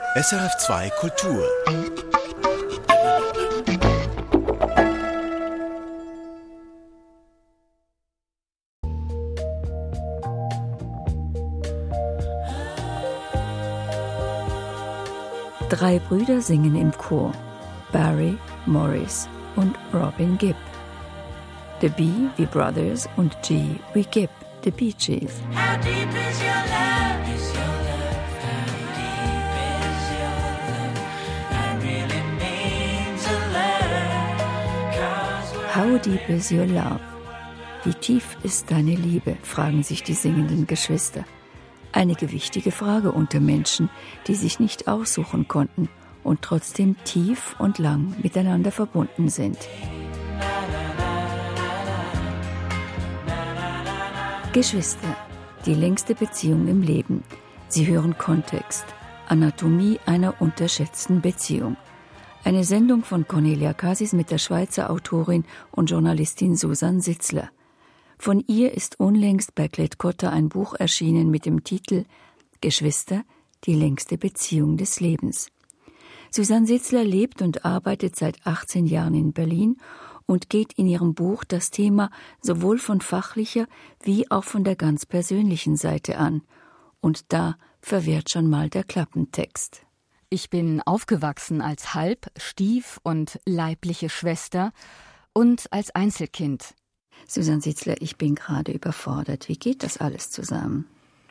SRF 2 Kultur. Drei Brüder singen im Chor: Barry, Maurice und Robin Gibb. The B wie Brothers und G wie Gibb, The Bee Gees. How deep is your love? Is your love? How deep is your love? I really mean to learn. 'Cause we're How deep is your love? Wie tief ist deine Liebe, fragen sich die singenden Geschwister. Eine gewichtige Frage unter Menschen, die sich nicht aussuchen konnten und trotzdem tief und lang miteinander verbunden sind. Geschwister, die längste Beziehung im Leben. Sie hören Kontext, Anatomie einer unterschätzten Beziehung. Eine Sendung von Cornelia Casis mit der Schweizer Autorin und Journalistin Susanne Sitzler. Von ihr ist unlängst bei Klett-Cotta ein Buch erschienen mit dem Titel Geschwister, die längste Beziehung des Lebens. Susanne Sitzler lebt und arbeitet seit 18 Jahren in Berlin und geht in ihrem Buch das Thema sowohl von fachlicher wie auch von der ganz persönlichen Seite an. Und da verwehrt schon mal der Klappentext. Ich bin aufgewachsen als Halb-, Stief- und leibliche Schwester und als Einzelkind. Susanne Sitzler, ich bin gerade überfordert. Wie geht das alles zusammen?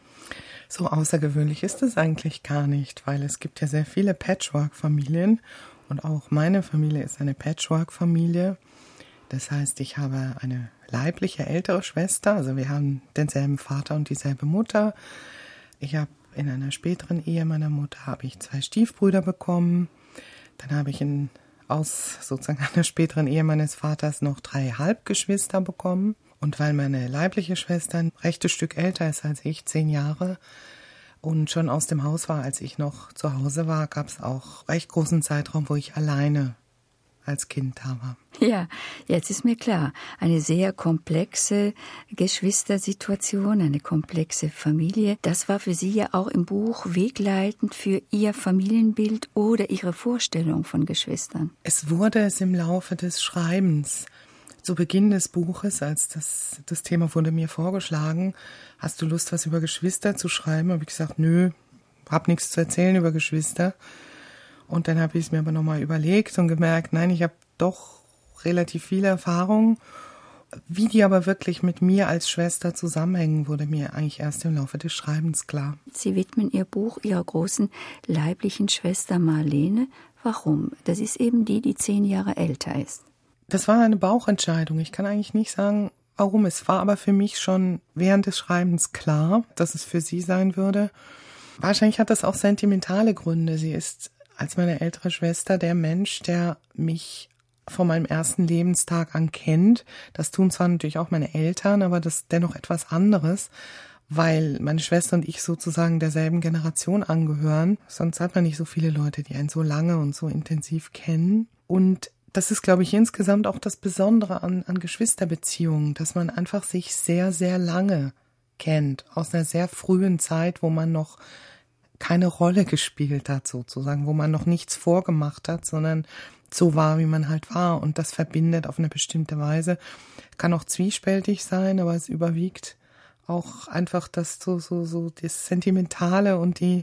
So außergewöhnlich ist es eigentlich gar nicht, weil es gibt ja sehr viele Patchwork-Familien und auch meine Familie ist eine Patchwork-Familie. Das heißt, ich habe eine leibliche ältere Schwester, also wir haben denselben Vater und dieselbe Mutter. Ich habe in einer späteren Ehe meiner Mutter habe ich 2 Stiefbrüder bekommen. Dann habe ich aus sozusagen einer späteren Ehe meines Vaters noch 3 Halbgeschwister bekommen. Und weil meine leibliche Schwester ein rechtes Stück älter ist als ich, 10 Jahre, und schon aus dem Haus war, als ich noch zu Hause war, gab es auch recht großen Zeitraum, wo ich alleine als Kind da war. Ja, jetzt ist mir klar, eine sehr komplexe Geschwistersituation, eine komplexe Familie. Das war für Sie ja auch im Buch wegleitend für Ihr Familienbild oder Ihre Vorstellung von Geschwistern. Es wurde es im Laufe des Schreibens. Zu Beginn des Buches, als das Thema wurde mir vorgeschlagen, hast du Lust, was über Geschwister zu schreiben? Habe ich gesagt, nö, hab nichts zu erzählen über Geschwister. Und dann habe ich es mir aber nochmal überlegt und gemerkt, nein, ich habe doch relativ viele Erfahrungen. Wie die aber wirklich mit mir als Schwester zusammenhängen, wurde mir eigentlich erst im Laufe des Schreibens klar. Sie widmen Ihr Buch Ihrer großen leiblichen Schwester Marlene. Warum? Das ist eben die 10 Jahre älter ist. Das war eine Bauchentscheidung. Ich kann eigentlich nicht sagen, warum. Es war aber für mich schon während des Schreibens klar, dass es für sie sein würde. Wahrscheinlich hat das auch sentimentale Gründe. Sie ist als meine ältere Schwester der Mensch, der mich von meinem ersten Lebenstag an kennt. Das tun zwar natürlich auch meine Eltern, aber das ist dennoch etwas anderes, weil meine Schwester und ich sozusagen derselben Generation angehören. Sonst hat man nicht so viele Leute, die einen so lange und so intensiv kennen. Und das ist, glaube ich, insgesamt auch das Besondere an Geschwisterbeziehungen, dass man einfach sich sehr, sehr lange kennt, aus einer sehr frühen Zeit, wo man noch keine Rolle gespielt hat, sozusagen, wo man noch nichts vorgemacht hat, sondern so war, wie man halt war. Und das verbindet auf eine bestimmte Weise. Kann auch zwiespältig sein, aber es überwiegt auch einfach das das Sentimentale und die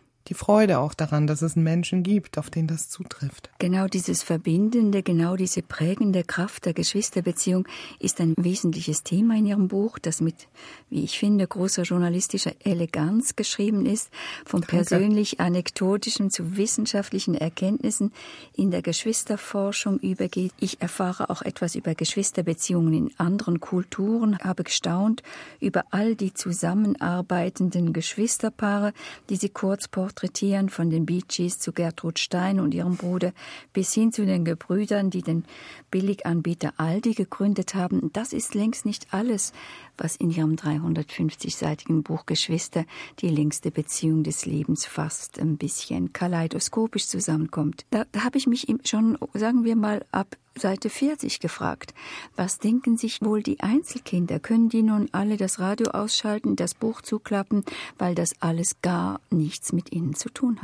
Freude auch daran, dass es einen Menschen gibt, auf den das zutrifft. Genau dieses Verbindende, genau diese prägende Kraft der Geschwisterbeziehung ist ein wesentliches Thema in Ihrem Buch, das mit, wie ich finde, großer journalistischer Eleganz geschrieben ist, von persönlich anekdotischen zu wissenschaftlichen Erkenntnissen in der Geschwisterforschung übergeht. Ich erfahre auch etwas über Geschwisterbeziehungen in anderen Kulturen, habe gestaunt über all die zusammenarbeitenden Geschwisterpaare, die Sie kurz porträtieren, von den Bee Gees zu Gertrud Stein und ihrem Bruder bis hin zu den Gebrüdern, die den Billiganbieter Aldi gegründet haben. Das ist längst nicht alles, was in ihrem 350-seitigen Buch Geschwister, die längste Beziehung des Lebens, fast ein bisschen kaleidoskopisch zusammenkommt. Da habe ich mich schon, sagen wir mal, ab Seite 40 gefragt. Was denken sich wohl die Einzelkinder? Können die nun alle das Radio ausschalten, das Buch zuklappen, weil das alles gar nichts mit ihnen zu tun hat?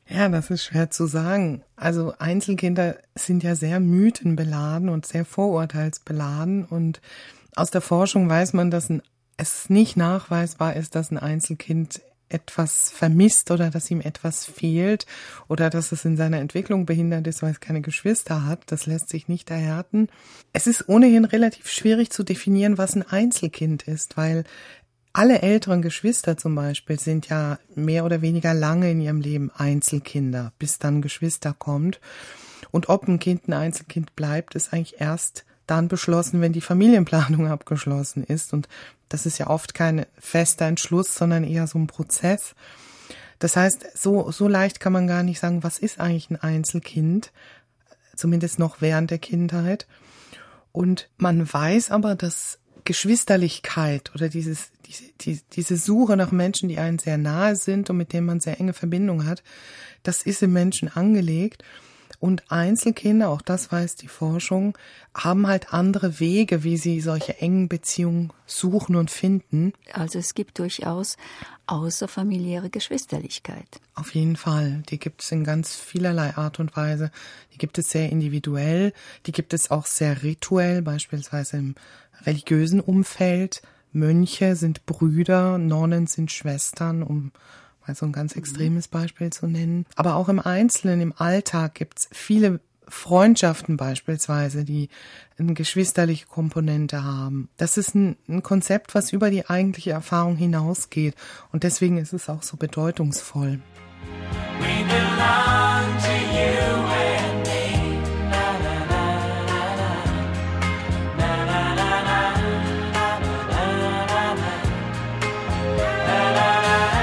Ja, das ist schwer zu sagen. Also Einzelkinder sind ja sehr mythenbeladen und sehr vorurteilsbeladen. Und aus der Forschung weiß man, dass es nicht nachweisbar ist, dass ein Einzelkind etwas vermisst oder dass ihm etwas fehlt oder dass es in seiner Entwicklung behindert ist, weil es keine Geschwister hat. Das lässt sich nicht erhärten. Es ist ohnehin relativ schwierig zu definieren, was ein Einzelkind ist, weil alle älteren Geschwister zum Beispiel sind ja mehr oder weniger lange in ihrem Leben Einzelkinder, bis dann Geschwister kommt. Und ob ein Kind ein Einzelkind bleibt, ist eigentlich erst dann beschlossen, wenn die Familienplanung abgeschlossen ist. Und das ist ja oft kein fester Entschluss, sondern eher so ein Prozess. Das heißt, so leicht kann man gar nicht sagen, was ist eigentlich ein Einzelkind, zumindest noch während der Kindheit. Und man weiß aber, dass Geschwisterlichkeit oder diese Suche nach Menschen, die einem sehr nahe sind und mit denen man sehr enge Verbindung hat, das ist im Menschen angelegt. Und Einzelkinder, auch das weiß die Forschung, haben halt andere Wege, wie sie solche engen Beziehungen suchen und finden. Also es gibt durchaus außerfamiliäre Geschwisterlichkeit. Auf jeden Fall. Die gibt es in ganz vielerlei Art und Weise. Die gibt es sehr individuell, die gibt es auch sehr rituell, beispielsweise im religiösen Umfeld. Mönche sind Brüder, Nonnen sind Schwestern, um mal so ein ganz extremes Beispiel zu nennen. Aber auch im Einzelnen, im Alltag gibt es viele Freundschaften beispielsweise, die eine geschwisterliche Komponente haben. Das ist ein Konzept, was über die eigentliche Erfahrung hinausgeht. Und deswegen ist es auch so bedeutungsvoll. We belong to you and me. Na, na, na, na, na. Na, na, na, na. Na, na, na, na. Na, na,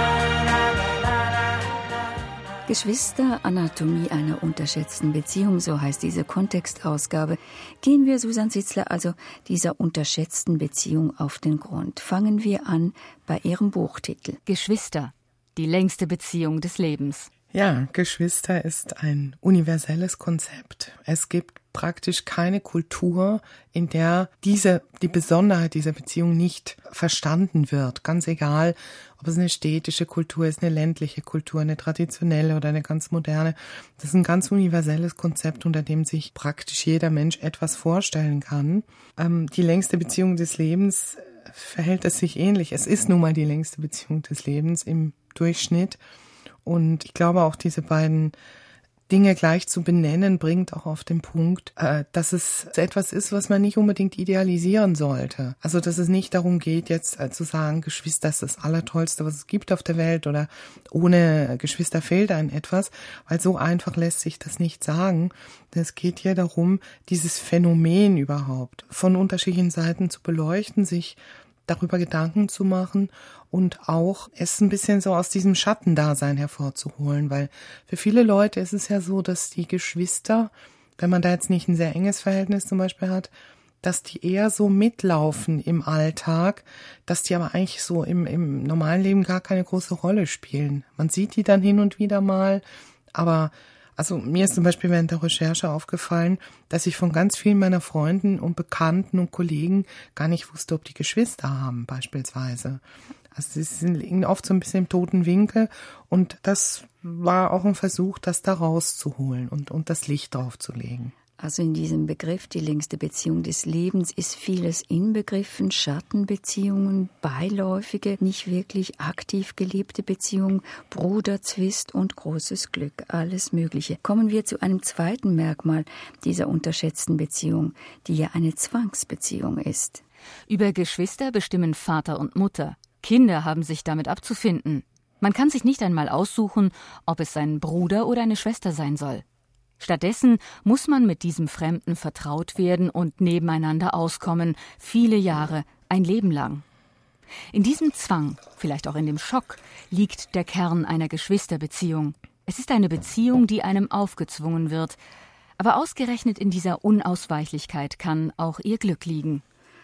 Geschwister, Anatomie einer unterschätzten Beziehung, so heißt diese Kontextausgabe. Gehen wir, Susan Sitzler, also dieser unterschätzten Beziehung auf den Grund. Fangen wir an bei ihrem Buchtitel. Geschwister, die längste Beziehung des Lebens. Ja, Geschwister ist ein universelles Konzept. Es gibt praktisch keine Kultur, in der die Besonderheit dieser Beziehung nicht verstanden wird. Ganz egal, ob es eine städtische Kultur ist, eine ländliche Kultur, eine traditionelle oder eine ganz moderne. Das ist ein ganz universelles Konzept, unter dem sich praktisch jeder Mensch etwas vorstellen kann. Die längste Beziehung des Lebens verhält es sich ähnlich. Es ist nun mal die längste Beziehung des Lebens im Durchschnitt. Und ich glaube auch, diese beiden Dinge gleich zu benennen, bringt auch auf den Punkt, dass es etwas ist, was man nicht unbedingt idealisieren sollte. Also, dass es nicht darum geht, jetzt zu sagen, Geschwister ist das Allertollste, was es gibt auf der Welt oder ohne Geschwister fehlt einem etwas, weil so einfach lässt sich das nicht sagen. Es geht hier darum, dieses Phänomen überhaupt von unterschiedlichen Seiten zu beleuchten, sich darüber Gedanken zu machen und auch es ein bisschen so aus diesem Schattendasein hervorzuholen, weil für viele Leute ist es ja so, dass die Geschwister, wenn man da jetzt nicht ein sehr enges Verhältnis zum Beispiel hat, dass die eher so mitlaufen im Alltag, dass die aber eigentlich so im normalen Leben gar keine große Rolle spielen. Man sieht die dann hin und wieder mal, aber also mir ist zum Beispiel während der Recherche aufgefallen, dass ich von ganz vielen meiner Freunden und Bekannten und Kollegen gar nicht wusste, ob die Geschwister haben beispielsweise. Also sie liegen oft so ein bisschen im toten Winkel und das war auch ein Versuch, das da rauszuholen und das Licht drauf zu legen. Also in diesem Begriff, die längste Beziehung des Lebens, ist vieles inbegriffen, Schattenbeziehungen, beiläufige, nicht wirklich aktiv gelebte Beziehungen, Bruderzwist und großes Glück, alles Mögliche. Kommen wir zu einem zweiten Merkmal dieser unterschätzten Beziehung, die ja eine Zwangsbeziehung ist. Über Geschwister bestimmen Vater und Mutter. Kinder haben sich damit abzufinden. Man kann sich nicht einmal aussuchen, ob es ein Bruder oder eine Schwester sein soll. Stattdessen muss man mit diesem Fremden vertraut werden und nebeneinander auskommen, viele Jahre, ein Leben lang. In diesem Zwang, vielleicht auch in dem Schock, liegt der Kern einer Geschwisterbeziehung. Es ist eine Beziehung, die einem aufgezwungen wird. Aber ausgerechnet in dieser Unausweichlichkeit kann auch ihr Glück liegen.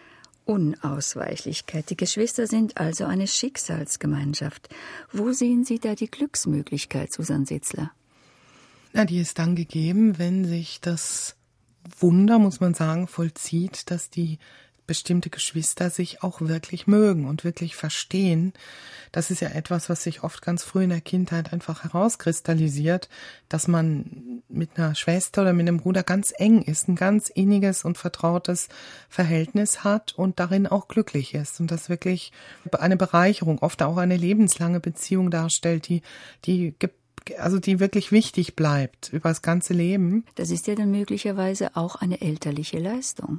Unausweichlichkeit. Die Geschwister sind also eine Schicksalsgemeinschaft. Wo sehen Sie da die Glücksmöglichkeit, Susan Sitzler? Na, die ist dann gegeben, wenn sich das Wunder, muss man sagen, vollzieht, dass die bestimmte Geschwister sich auch wirklich mögen und wirklich verstehen. Das ist ja etwas, was sich oft ganz früh in der Kindheit einfach herauskristallisiert, dass man mit einer Schwester oder mit einem Bruder ganz eng ist, ein ganz inniges und vertrautes Verhältnis hat und darin auch glücklich ist und das wirklich eine Bereicherung, oft auch eine lebenslange Beziehung darstellt, die wirklich wichtig bleibt über das ganze Leben. Das ist ja dann möglicherweise auch eine elterliche Leistung.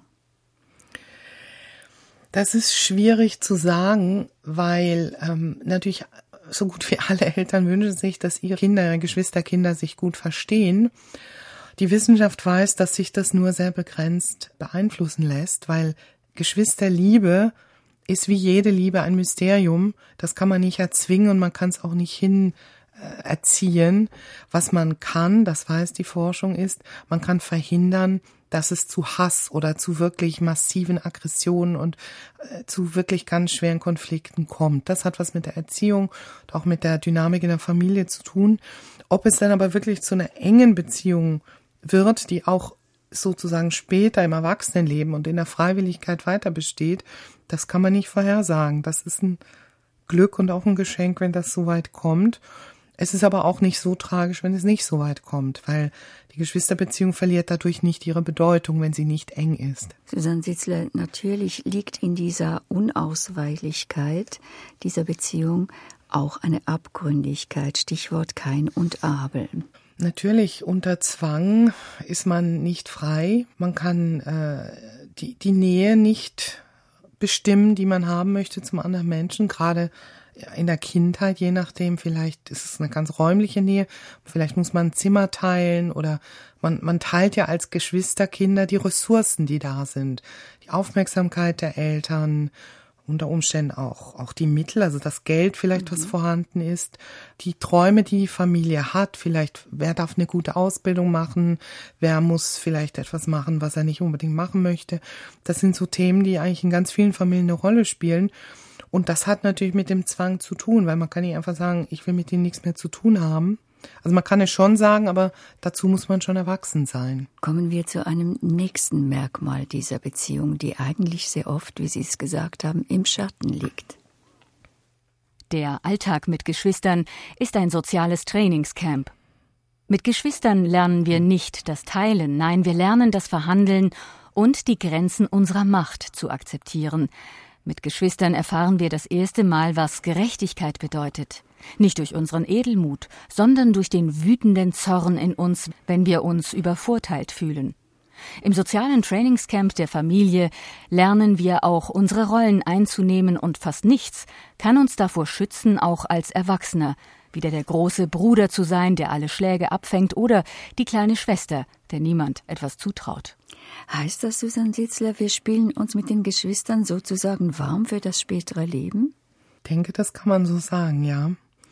Das ist schwierig zu sagen, weil natürlich so gut wie alle Eltern wünschen sich, dass ihre Geschwisterkinder sich gut verstehen. Die Wissenschaft weiß, dass sich das nur sehr begrenzt beeinflussen lässt, weil Geschwisterliebe ist wie jede Liebe ein Mysterium. Das kann man nicht erzwingen und man kann es auch nicht erziehen. Was man kann, das weiß die Forschung, ist, man kann verhindern, dass es zu Hass oder zu wirklich massiven Aggressionen und zu wirklich ganz schweren Konflikten kommt. Das hat was mit der Erziehung und auch mit der Dynamik in der Familie zu tun. Ob es dann aber wirklich zu einer engen Beziehung wird, die auch sozusagen später im Erwachsenenleben und in der Freiwilligkeit weiter besteht, das kann man nicht vorhersagen. Das ist ein Glück und auch ein Geschenk, wenn das so weit kommt. Es ist aber auch nicht so tragisch, wenn es nicht so weit kommt, weil die Geschwisterbeziehung verliert dadurch nicht ihre Bedeutung, wenn sie nicht eng ist. Susanne Sitzler, natürlich liegt in dieser Unausweichlichkeit dieser Beziehung auch eine Abgründigkeit, Stichwort Kain und Abel. Natürlich, unter Zwang ist man nicht frei. Man kann die Nähe nicht bestimmen, die man haben möchte zum anderen Menschen, gerade in der Kindheit, je nachdem, vielleicht ist es eine ganz räumliche Nähe, vielleicht muss man ein Zimmer teilen oder man teilt ja als Geschwisterkinder die Ressourcen, die da sind, die Aufmerksamkeit der Eltern, unter Umständen auch die Mittel, also das Geld vielleicht, was vorhanden ist, die Träume, die die Familie hat, vielleicht wer darf eine gute Ausbildung machen, wer muss vielleicht etwas machen, was er nicht unbedingt machen möchte. Das sind so Themen, die eigentlich in ganz vielen Familien eine Rolle spielen. Und das hat natürlich mit dem Zwang zu tun, weil man kann nicht einfach sagen, ich will mit denen nichts mehr zu tun haben. Also man kann es schon sagen, aber dazu muss man schon erwachsen sein. Kommen wir zu einem nächsten Merkmal dieser Beziehung, die eigentlich sehr oft, wie Sie es gesagt haben, im Schatten liegt. Der Alltag mit Geschwistern ist ein soziales Trainingscamp. Mit Geschwistern lernen wir nicht das Teilen, nein, wir lernen das Verhandeln und die Grenzen unserer Macht zu akzeptieren. Mit Geschwistern erfahren wir das erste Mal, was Gerechtigkeit bedeutet. Nicht durch unseren Edelmut, sondern durch den wütenden Zorn in uns, wenn wir uns übervorteilt fühlen. Im sozialen Trainingscamp der Familie lernen wir auch, unsere Rollen einzunehmen und fast nichts kann uns davor schützen, auch als Erwachsener, wieder der große Bruder zu sein, der alle Schläge abfängt, oder die kleine Schwester, der niemand etwas zutraut. Heißt das, Susanne Sitzler, wir spielen uns mit den Geschwistern sozusagen warm für das spätere Leben? Ich denke, das kann man so sagen, ja.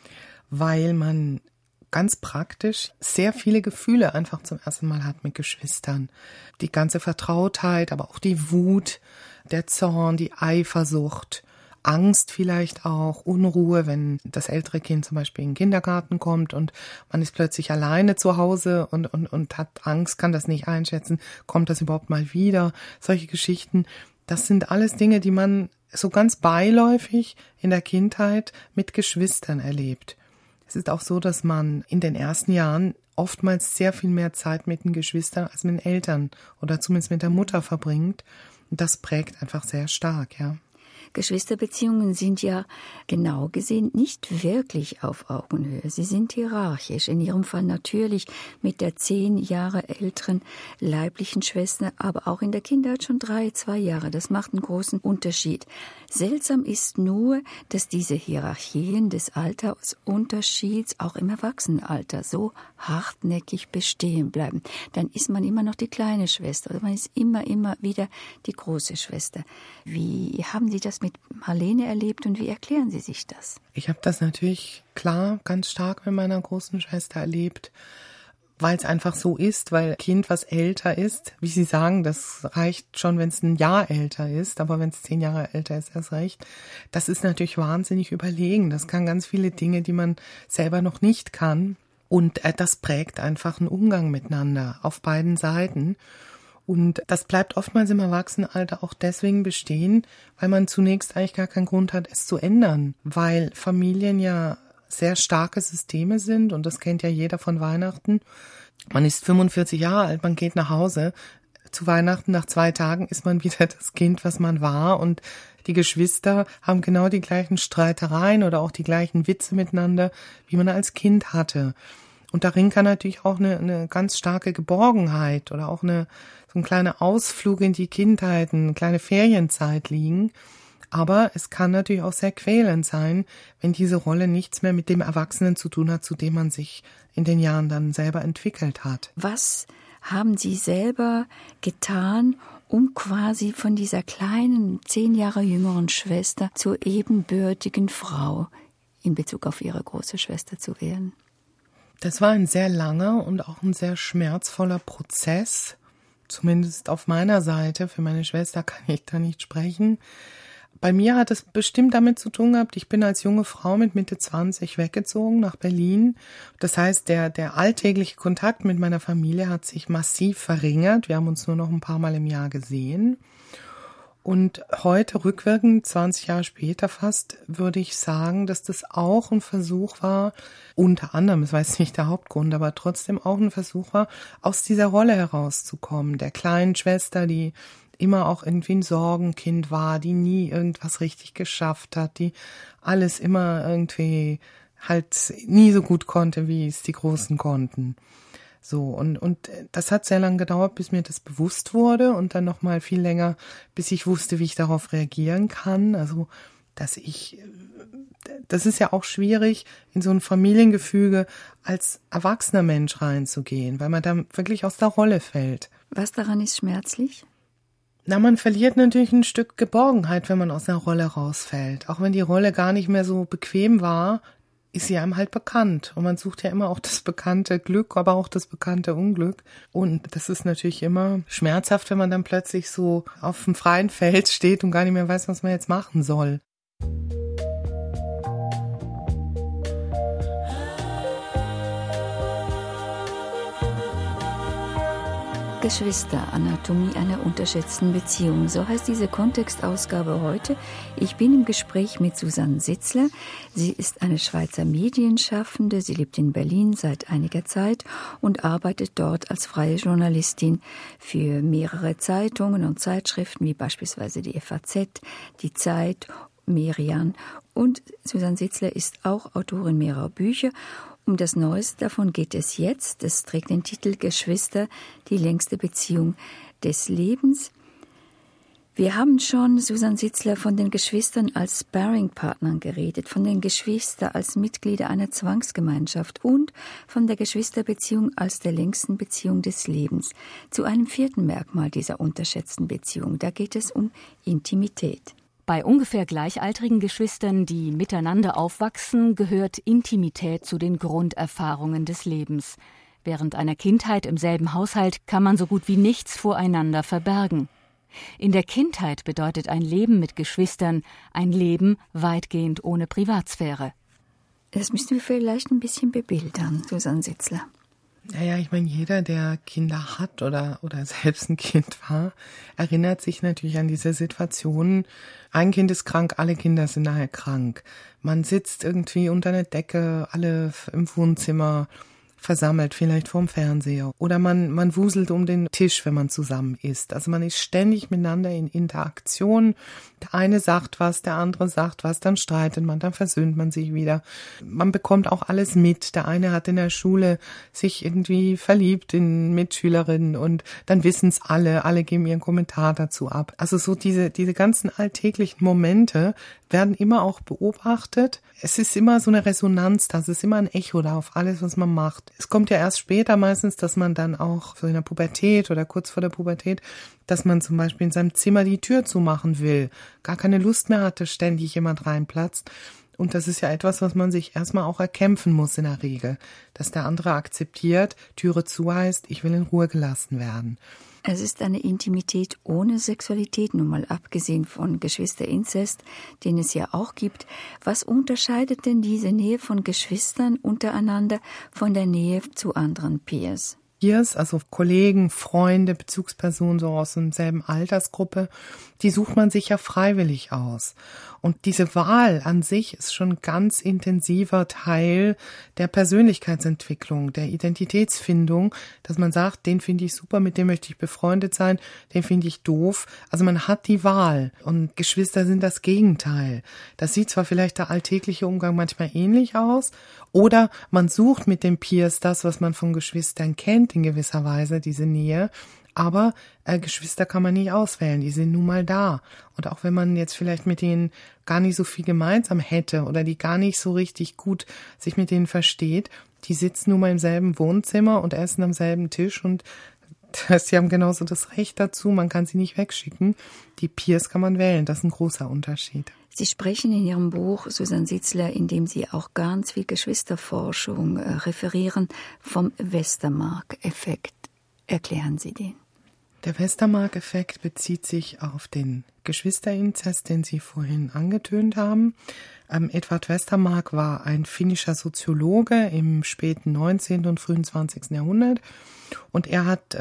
Weil man ganz praktisch sehr viele Gefühle einfach zum ersten Mal hat mit Geschwistern. Die ganze Vertrautheit, aber auch die Wut, der Zorn, die Eifersucht, Angst vielleicht auch, Unruhe, wenn das ältere Kind zum Beispiel in den Kindergarten kommt und man ist plötzlich alleine zu Hause und hat Angst, kann das nicht einschätzen, kommt das überhaupt mal wieder? Solche Geschichten, das sind alles Dinge, die man so ganz beiläufig in der Kindheit mit Geschwistern erlebt. Es ist auch so, dass man in den ersten Jahren oftmals sehr viel mehr Zeit mit den Geschwistern als mit den Eltern oder zumindest mit der Mutter verbringt. Und das prägt einfach sehr stark, ja. Geschwisterbeziehungen sind ja genau gesehen nicht wirklich auf Augenhöhe. Sie sind hierarchisch. In Ihrem Fall natürlich mit der 10 Jahre älteren leiblichen Schwester, aber auch in der Kindheit schon 2 Jahre. Das macht einen großen Unterschied. Seltsam ist nur, dass diese Hierarchien des Altersunterschieds auch im Erwachsenenalter so hartnäckig bestehen bleiben. Dann ist man immer noch die kleine Schwester oder man ist immer wieder die große Schwester. Wie haben Sie das mit Marlene erlebt und wie erklären Sie sich das? Ich habe das natürlich klar ganz stark mit meiner großen Schwester erlebt, weil es einfach so ist, weil ein Kind, was älter ist, wie Sie sagen, das reicht schon, wenn es ein Jahr älter ist, aber wenn es 10 Jahre älter ist, erst recht, das ist natürlich wahnsinnig überlegen. Das kann ganz viele Dinge, die man selber noch nicht kann. Und das prägt einfach einen Umgang miteinander auf beiden Seiten. Und das bleibt oftmals im Erwachsenenalter auch deswegen bestehen, weil man zunächst eigentlich gar keinen Grund hat, es zu ändern. Weil Familien ja sehr starke Systeme sind und das kennt ja jeder von Weihnachten. Man ist 45 Jahre alt, man geht nach Hause. Zu Weihnachten nach 2 Tagen ist man wieder das Kind, was man war und die Geschwister haben genau die gleichen Streitereien oder auch die gleichen Witze miteinander, wie man als Kind hatte. Und darin kann natürlich auch eine ganz starke Geborgenheit oder auch so ein kleiner Ausflug in die Kindheit, eine kleine Ferienzeit liegen. Aber es kann natürlich auch sehr quälend sein, wenn diese Rolle nichts mehr mit dem Erwachsenen zu tun hat, zu dem man sich in den Jahren dann selber entwickelt hat. Was haben Sie selber getan, um quasi von dieser kleinen, 10 Jahre jüngeren Schwester zur ebenbürtigen Frau in Bezug auf Ihre große Schwester zu werden? Das war ein sehr langer und auch ein sehr schmerzvoller Prozess, zumindest auf meiner Seite. Für meine Schwester kann ich da nicht sprechen. Bei mir hat es bestimmt damit zu tun gehabt, ich bin als junge Frau mit Mitte 20 weggezogen nach Berlin. Das heißt, der alltägliche Kontakt mit meiner Familie hat sich massiv verringert. Wir haben uns nur noch ein paar Mal im Jahr gesehen. Und heute, rückwirkend, 20 Jahre später fast, würde ich sagen, dass das auch ein Versuch war, unter anderem, es war jetzt nicht der Hauptgrund, aber trotzdem auch ein Versuch war, aus dieser Rolle herauszukommen, der kleinen Schwester, die immer auch irgendwie ein Sorgenkind war, die nie irgendwas richtig geschafft hat, die alles immer irgendwie halt nie so gut konnte, wie es die Großen konnten. So, und das hat sehr lange gedauert, bis mir das bewusst wurde und dann nochmal viel länger, bis ich wusste, wie ich darauf reagieren kann. Also, das ist ja auch schwierig, in so ein Familiengefüge als erwachsener Mensch reinzugehen, weil man dann wirklich aus der Rolle fällt. Was daran ist schmerzlich? Na, man verliert natürlich ein Stück Geborgenheit, wenn man aus einer Rolle rausfällt. Auch wenn die Rolle gar nicht mehr so bequem war, ist sie einem halt bekannt. Und man sucht ja immer auch das bekannte Glück, aber auch das bekannte Unglück. Und das ist natürlich immer schmerzhaft, wenn man dann plötzlich so auf dem freien Feld steht und gar nicht mehr weiß, was man jetzt machen soll. Geschwister, Anatomie einer unterschätzten Beziehung. So heißt diese Kontextausgabe heute. Ich bin im Gespräch mit Susanne Sitzler. Sie ist eine Schweizer Medienschaffende. Sie lebt in Berlin seit einiger Zeit und arbeitet dort als freie Journalistin für mehrere Zeitungen und Zeitschriften, wie beispielsweise die FAZ, die Zeit, Merian. Und Susanne Sitzler ist auch Autorin mehrerer Bücher. Um das Neueste davon geht es jetzt. Es trägt den Titel Geschwister, die längste Beziehung des Lebens. Wir haben schon, Susanne Sitzler, von den Geschwistern als Sparringpartnern geredet, von den Geschwistern als Mitglieder einer Zwangsgemeinschaft und von der Geschwisterbeziehung als der längsten Beziehung des Lebens. Zu einem 4. Merkmal dieser unterschätzten Beziehung. Da geht es um Intimität. Bei ungefähr gleichaltrigen Geschwistern, die miteinander aufwachsen, gehört Intimität zu den Grunderfahrungen des Lebens. Während einer Kindheit im selben Haushalt kann man so gut wie nichts voreinander verbergen. In der Kindheit bedeutet ein Leben mit Geschwistern ein Leben weitgehend ohne Privatsphäre. Das müssen wir vielleicht ein bisschen bebildern, Susanne Sitzler. Naja, ich meine, jeder, der Kinder hat oder selbst ein Kind war, erinnert sich natürlich an diese Situationen. Ein Kind ist krank, alle Kinder sind nachher krank. Man sitzt irgendwie unter einer Decke, alle im Wohnzimmer versammelt, vielleicht vorm Fernseher. Oder man wuselt um den Tisch, wenn man zusammen isst. Also man ist ständig miteinander in Interaktion. Der eine sagt was, der andere sagt was, dann streitet man, dann versöhnt man sich wieder. Man bekommt auch alles mit. Der eine hat in der Schule sich irgendwie verliebt in Mitschülerinnen und dann wissen es alle geben ihren Kommentar dazu ab. Also so diese ganzen alltäglichen Momente werden immer auch beobachtet. Es ist immer so eine Resonanz da, es ist immer ein Echo da auf alles, was man macht. Es kommt ja erst später meistens, dass man dann auch so in der Pubertät oder kurz vor der Pubertät, dass man zum Beispiel in seinem Zimmer die Tür zumachen will, gar keine Lust mehr hat, dass ständig jemand reinplatzt. Und das ist ja etwas, was man sich erstmal auch erkämpfen muss in der Regel, dass der andere akzeptiert, Türe zu heißt, ich will in Ruhe gelassen werden. Es ist eine Intimität ohne Sexualität, nun mal abgesehen von Geschwisterinzest, den es ja auch gibt. Was unterscheidet denn diese Nähe von Geschwistern untereinander von der Nähe zu anderen Peers? Peers, also Kollegen, Freunde, Bezugspersonen so aus derselben Altersgruppe, die sucht man sich ja freiwillig aus. Und diese Wahl an sich ist schon ganz intensiver Teil der Persönlichkeitsentwicklung, der Identitätsfindung, dass man sagt, den finde ich super, mit dem möchte ich befreundet sein, den finde ich doof. Also man hat die Wahl und Geschwister sind das Gegenteil. Das sieht zwar vielleicht der alltägliche Umgang manchmal ähnlich aus oder man sucht mit den Peers das, was man von Geschwistern kennt in gewisser Weise, diese Nähe. Aber Geschwister kann man nicht auswählen, die sind nun mal da. Und auch wenn man jetzt vielleicht mit denen gar nicht so viel gemeinsam hätte oder die gar nicht so richtig gut sich mit denen versteht, die sitzen nun mal im selben Wohnzimmer und essen am selben Tisch und sie haben genauso das Recht dazu, man kann sie nicht wegschicken. Die Peers kann man wählen, das ist ein großer Unterschied. Sie sprechen in Ihrem Buch, Susanne Sitzler, in dem Sie auch ganz viel Geschwisterforschung referieren, vom Westermarck-Effekt. Erklären Sie den. Der Westermarck-Effekt bezieht sich auf den Geschwisterinzest, den Sie vorhin angetönt haben. Edvard Westermarck war ein finnischer Soziologe im späten 19. und frühen 20. Jahrhundert und er hat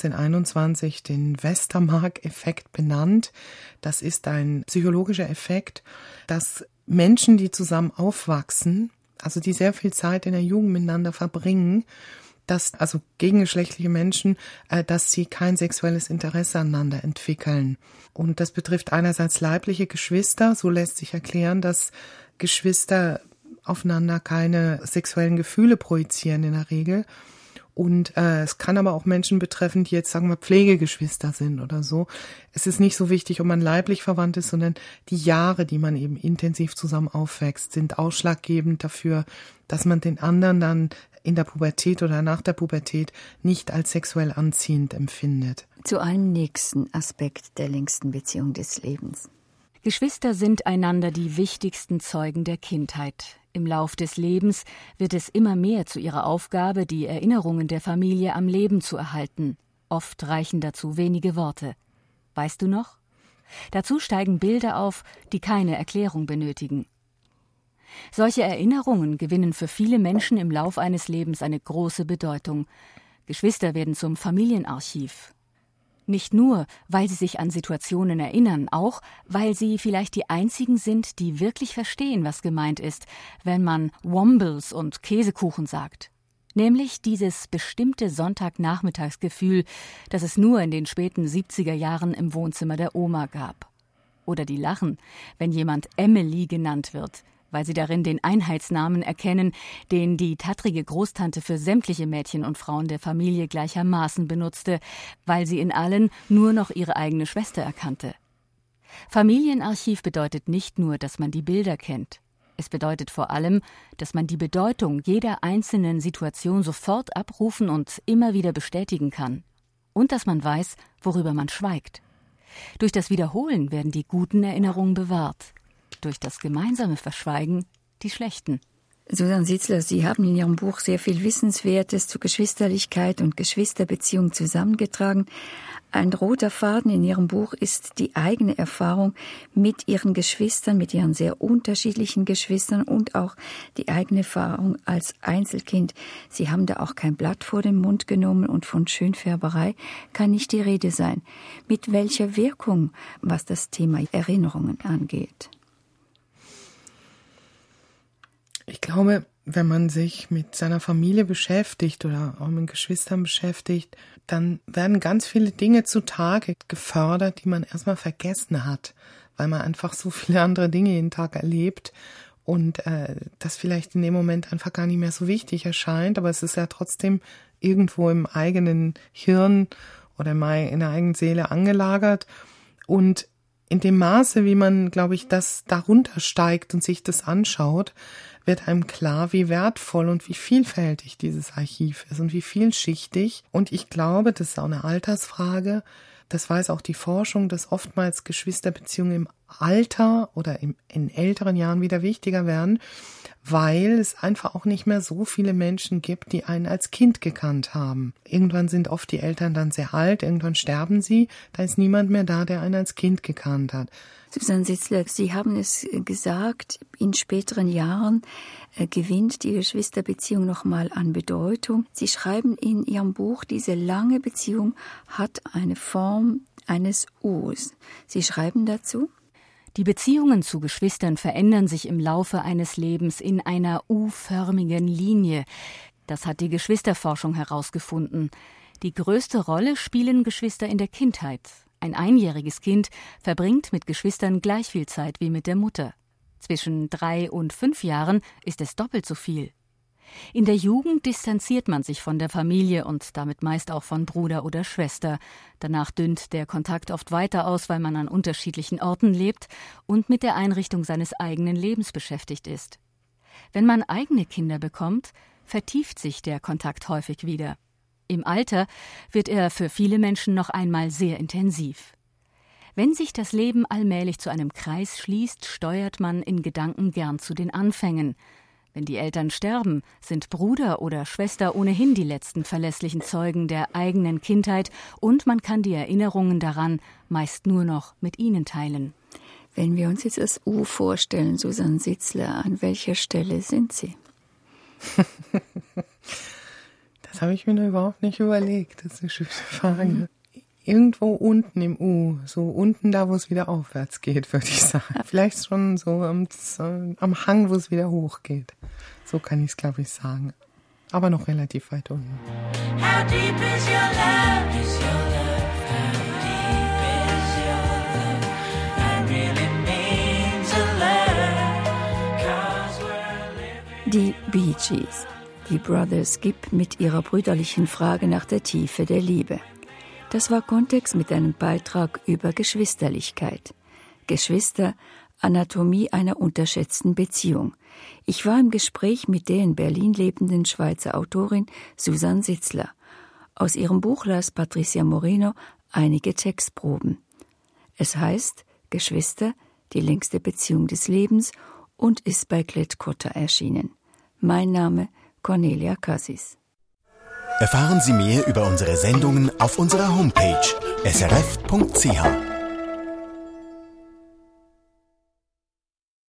1921 den Westermarck-Effekt benannt. Das ist ein psychologischer Effekt, dass Menschen, die zusammen aufwachsen, also die sehr viel Zeit in der Jugend miteinander verbringen, dass, also gegengeschlechtliche Menschen, dass sie kein sexuelles Interesse aneinander entwickeln. Und das betrifft einerseits leibliche Geschwister, so lässt sich erklären, dass Geschwister aufeinander keine sexuellen Gefühle projizieren in der Regel. Und es kann aber auch Menschen betreffen, die jetzt, sagen wir, Pflegegeschwister sind oder so. Es ist nicht so wichtig, ob man leiblich verwandt ist, sondern die Jahre, die man eben intensiv zusammen aufwächst, sind ausschlaggebend dafür, dass man den anderen dann in der Pubertät oder nach der Pubertät nicht als sexuell anziehend empfindet. Zu einem nächsten Aspekt der längsten Beziehung des Lebens. Geschwister sind einander die wichtigsten Zeugen der Kindheit. Im Lauf des Lebens wird es immer mehr zu ihrer Aufgabe, die Erinnerungen der Familie am Leben zu erhalten. Oft reichen dazu wenige Worte. Weißt du noch? Dazu steigen Bilder auf, die keine Erklärung benötigen. Solche Erinnerungen gewinnen für viele Menschen im Lauf eines Lebens eine große Bedeutung. Geschwister werden zum Familienarchiv. Nicht nur, weil sie sich an Situationen erinnern, auch, weil sie vielleicht die einzigen sind, die wirklich verstehen, was gemeint ist, wenn man Wombles und Käsekuchen sagt. Nämlich dieses bestimmte Sonntagnachmittagsgefühl, das es nur in den späten 70er Jahren im Wohnzimmer der Oma gab. Oder die lachen, wenn jemand Emily genannt wird, weil sie darin den Einheitsnamen erkennen, den die tattrige Großtante für sämtliche Mädchen und Frauen der Familie gleichermaßen benutzte, weil sie in allen nur noch ihre eigene Schwester erkannte. Familienarchiv bedeutet nicht nur, dass man die Bilder kennt. Es bedeutet vor allem, dass man die Bedeutung jeder einzelnen Situation sofort abrufen und immer wieder bestätigen kann. Und dass man weiß, worüber man schweigt. Durch das Wiederholen werden die guten Erinnerungen bewahrt. Durch das gemeinsame Verschweigen die schlechten. Susanne Sitzler, Sie haben in Ihrem Buch sehr viel Wissenswertes zu Geschwisterlichkeit und Geschwisterbeziehung zusammengetragen. Ein roter Faden in Ihrem Buch ist die eigene Erfahrung mit Ihren Geschwistern, mit Ihren sehr unterschiedlichen Geschwistern und auch die eigene Erfahrung als Einzelkind. Sie haben da auch kein Blatt vor den Mund genommen und von Schönfärberei kann nicht die Rede sein. Mit welcher Wirkung, was das Thema Erinnerungen angeht? Ich glaube, wenn man sich mit seiner Familie beschäftigt oder auch mit Geschwistern beschäftigt, dann werden ganz viele Dinge zutage gefördert, die man erstmal vergessen hat, weil man einfach so viele andere Dinge jeden Tag erlebt und das vielleicht in dem Moment einfach gar nicht mehr so wichtig erscheint, aber es ist ja trotzdem irgendwo im eigenen Hirn oder in der eigenen Seele angelagert und in dem Maße, wie man, glaube ich, das darunter steigt und sich das anschaut, wird einem klar, wie wertvoll und wie vielfältig dieses Archiv ist und wie vielschichtig. Und ich glaube, das ist auch eine Altersfrage, das weiß auch die Forschung, dass oftmals Geschwisterbeziehungen im Alter oder in älteren Jahren wieder wichtiger werden, weil es einfach auch nicht mehr so viele Menschen gibt, die einen als Kind gekannt haben. Irgendwann sind oft die Eltern dann sehr alt, irgendwann sterben sie, da ist niemand mehr da, der einen als Kind gekannt hat. Susanne Sitzler, Sie haben es gesagt, in späteren Jahren gewinnt die Geschwisterbeziehung nochmal an Bedeutung. Sie schreiben in Ihrem Buch, diese lange Beziehung hat eine Form eines Us. Sie schreiben dazu: Die Beziehungen zu Geschwistern verändern sich im Laufe eines Lebens in einer U-förmigen Linie. Das hat die Geschwisterforschung herausgefunden. Die größte Rolle spielen Geschwister in der Kindheit. Ein einjähriges Kind verbringt mit Geschwistern gleich viel Zeit wie mit der Mutter. Zwischen 3 und 5 Jahren ist es doppelt so viel. In der Jugend distanziert man sich von der Familie und damit meist auch von Bruder oder Schwester. Danach dünnt der Kontakt oft weiter aus, weil man an unterschiedlichen Orten lebt und mit der Einrichtung seines eigenen Lebens beschäftigt ist. Wenn man eigene Kinder bekommt, vertieft sich der Kontakt häufig wieder. Im Alter wird er für viele Menschen noch einmal sehr intensiv. Wenn sich das Leben allmählich zu einem Kreis schließt, steuert man in Gedanken gern zu den Anfängen. Wenn die Eltern sterben, sind Bruder oder Schwester ohnehin die letzten verlässlichen Zeugen der eigenen Kindheit und man kann die Erinnerungen daran meist nur noch mit ihnen teilen. Wenn wir uns jetzt das U vorstellen, Susanne Sitzler, an welcher Stelle sind Sie? Das habe ich mir noch überhaupt nicht überlegt. Das ist eine schöne Frage. Irgendwo unten im U, so unten da, wo es wieder aufwärts geht, würde ich sagen. Vielleicht schon so am Hang, wo es wieder hochgeht. So kann ich es, glaube ich, sagen. Aber noch relativ weit unten. How deep is your love? Is your love? How deep is your love? I really mean to learn, 'cause we're living. Die Bee Gees, die Brothers Gibb mit ihrer brüderlichen Frage nach der Tiefe der Liebe. Das war Kontext mit einem Beitrag über Geschwisterlichkeit. Geschwister, Anatomie einer unterschätzten Beziehung. Ich war im Gespräch mit der in Berlin lebenden Schweizer Autorin Susanne Sitzler. Aus ihrem Buch las Patricia Moreno einige Textproben. Es heißt Geschwister, die längste Beziehung des Lebens und ist bei Klett-Cotta erschienen. Mein Name Cornelia Cassis. Erfahren Sie mehr über unsere Sendungen auf unserer Homepage srf.ch.